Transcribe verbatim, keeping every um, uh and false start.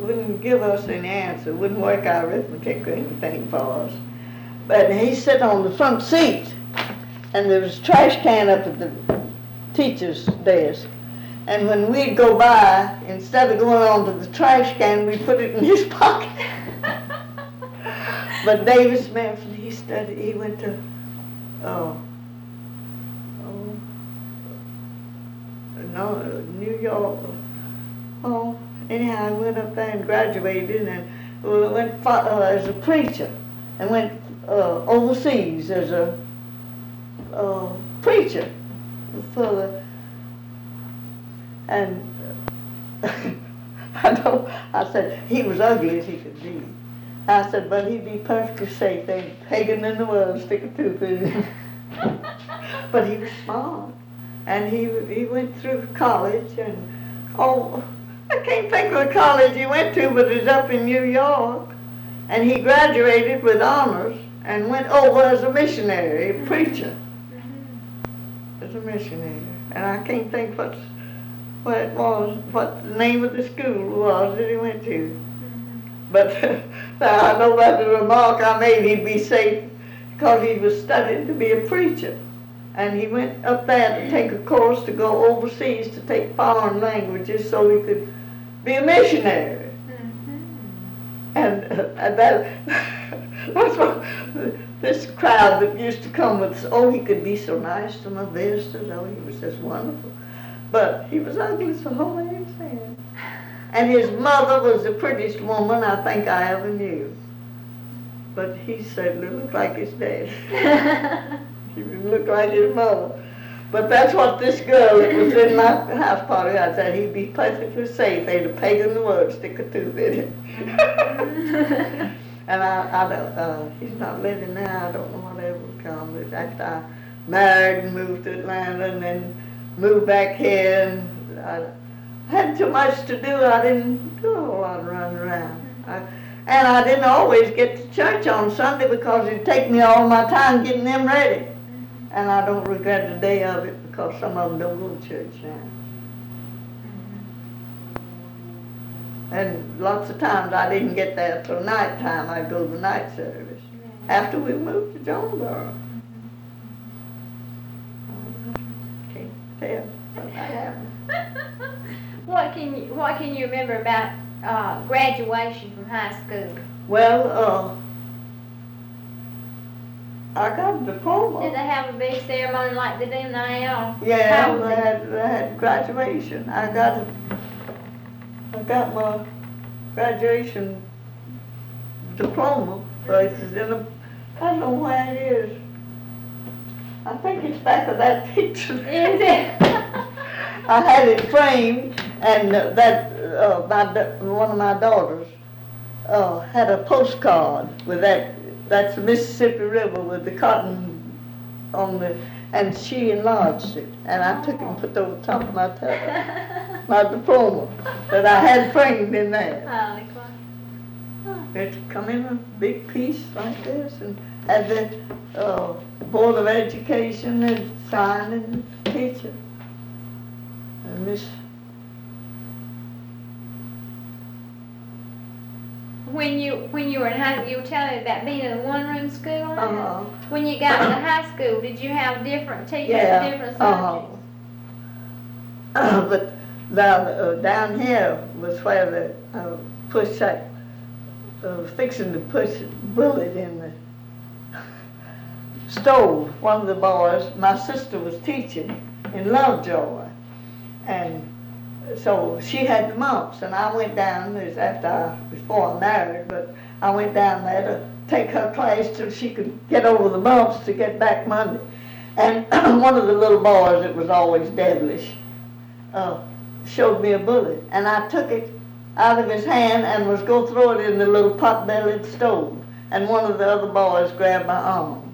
wouldn't give us any answer, wouldn't work our arithmetic or anything for us. But he sat on the front seat, and there was a trash can up at the teacher's desk. And when we'd go by, instead of going on to the trash can, we put it in his pocket. But Davis Manson, he studied, he went to, oh, oh, no, New York. Oh, anyhow, I went up there and graduated and went uh, as a preacher and went uh, overseas as a uh, preacher for the, and uh, I know, I said, he was ugly as he could be. I said, but he'd be perfectly safe. Ain't pagan in the world, stick a tooth in him. But he was smart. And he he went through college and, oh, I can't think of the college he went to, but it's up in New York. And he graduated with honors and went over as a missionary, a preacher. As a missionary. And I can't think what, what it was, what the name of the school was that he went to. But now I know that the remark I made, he'd be safe because he was studying to be a preacher. And he went up there to take a course to go overseas to take foreign languages so he could be a missionary. Mm-hmm. And, uh, and that, that's what this crowd that used to come with, oh, he could be so nice to my visitors, oh, he was just wonderful. But he was ugly, so all I ain't saying. And his mother was the prettiest woman I think I ever knew. But he said, it looked like his dad. He didn't look like his mother. But that's what this girl that was in my house party, I said, he'd be perfectly safe. Ain't a peg in the world, stick a tooth in him. And I, I don't, uh, he's not living now, I don't know whatever will come. But after I married and moved to Atlanta and then moved back here, and I had too much to do. I didn't do a whole lot of running around. I, and I didn't always get to church on Sunday because it'd take me all my time getting them ready. And I don't regret the day of it because some of them don't go to church now. And lots of times I didn't get there till night time. I'd go to the night service after we moved to Jonesboro. Can't tell what happened. What can you What can you remember about uh, graduation from high school? Well, uh, I got a diploma. Did they have a big ceremony like they do now? Yeah, How was they it? had, they had graduation. I got a, I got my graduation diploma, but it's in a, I don't know where it is. I think it's back of that picture. Is it? I had it framed, and uh, that uh, my, one of my daughters uh, had a postcard with that. That's the Mississippi River with the cotton on the, and she enlarged it, and I took it and put it over the top of my t- my diploma that I had framed in there. Oh, oh. It's come in a big piece like this, and had the uh, Board of Education and signing the picture. And Miss. When you when you were in high school, you were telling me about being in a one-room school. Uh-huh. When you got to high school, did you have different teachers Yeah, for different uh-huh. subjects? Uh, but down, uh, down here was where the uh, push that, uh, fixing to push a bullet in the stove. One of the boys, my sister was teaching in Lovejoy, and so she had the mumps, and I went down, it was after I, before I married, but I went down there to take her class till she could get over the mumps to get back Monday. And one of the little boys that was always devilish uh, showed me a bullet, and I took it out of his hand and was going to throw it in the little pot-bellied stove, and one of the other boys grabbed my arm.